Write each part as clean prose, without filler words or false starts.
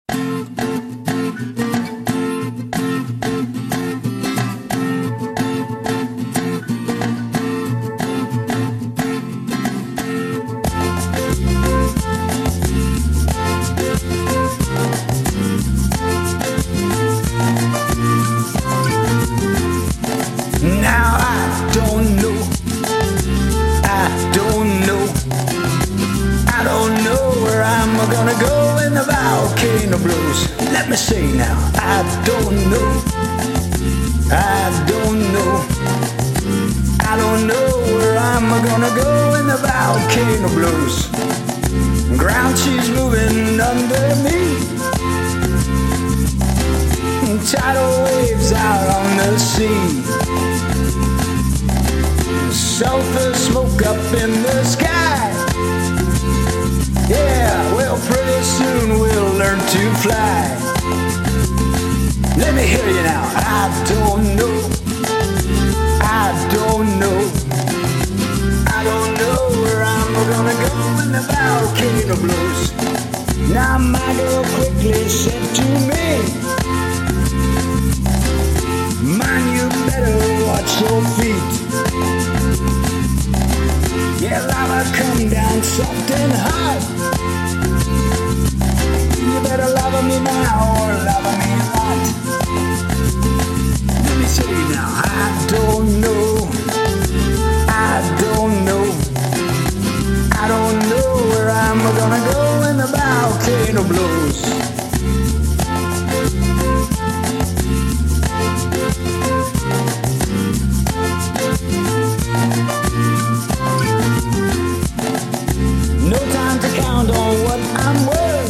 Now I don't know, I don't know where I'm gonna go when the volcano blows. Let me say now, I don't know, I don't know where I'm gonna go when the volcano blows. Ground she's moving under me, tidal waves out on the sea. Sulfur smoke up in the sky. Yeah, well, pretty soon we'll learn to fly. Let me hear you now. I don't know, I don't know, I don't know where I'm gonna go when the volcano blows. Now my girl quickly said to me, man, you better watch your feet. Yeah, lava come down soft and hot. You better lava me now or lava me not. Let me say now, I don't know, I don't know, I don't know where I'm gonna go when the volcano blows. No time to count on what I'm worth,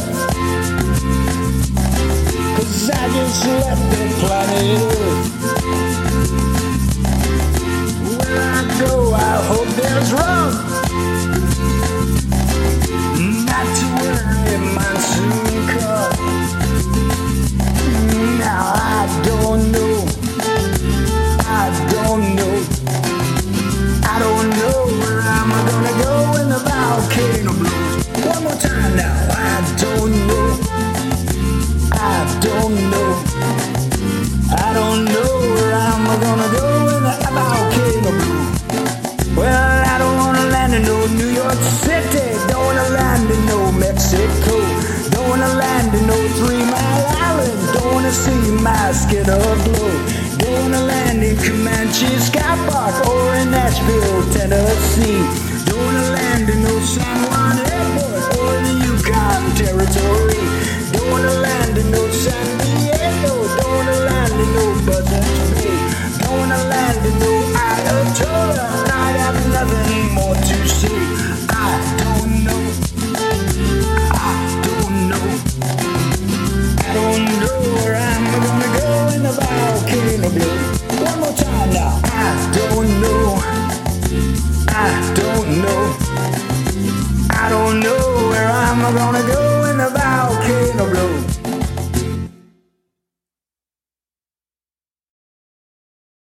'cause I just left the planet Earth. Where I go, I hope there's rum. Not to worry, mine soon come. Now I don't know, I don't know, I don't know where I'm gonna go when the volcano blows. One more time now. I don't know, I don't know, I don't know where I'm gonna go when the volcano blows. Well, I don't wanna land in no New York City, don't wanna land in no Mexico, don't wanna land in no 3 Mile Island, don't wanna see my skin aglow, don't wanna land in Comanche Sky Park or in Nashville, Tennessee. Don't wanna land in no San Juan Airport or the Yukon Territory. Don't wanna land in no San Diego. Don't wanna land in no Buzzards Bay. Don't wanna land in no Ayatollah. I have nothing more to say. I don't know, I don't know, I don't know where I'm gonna go when the volcano blows. One more time now. I don't know, I don't know, I don't know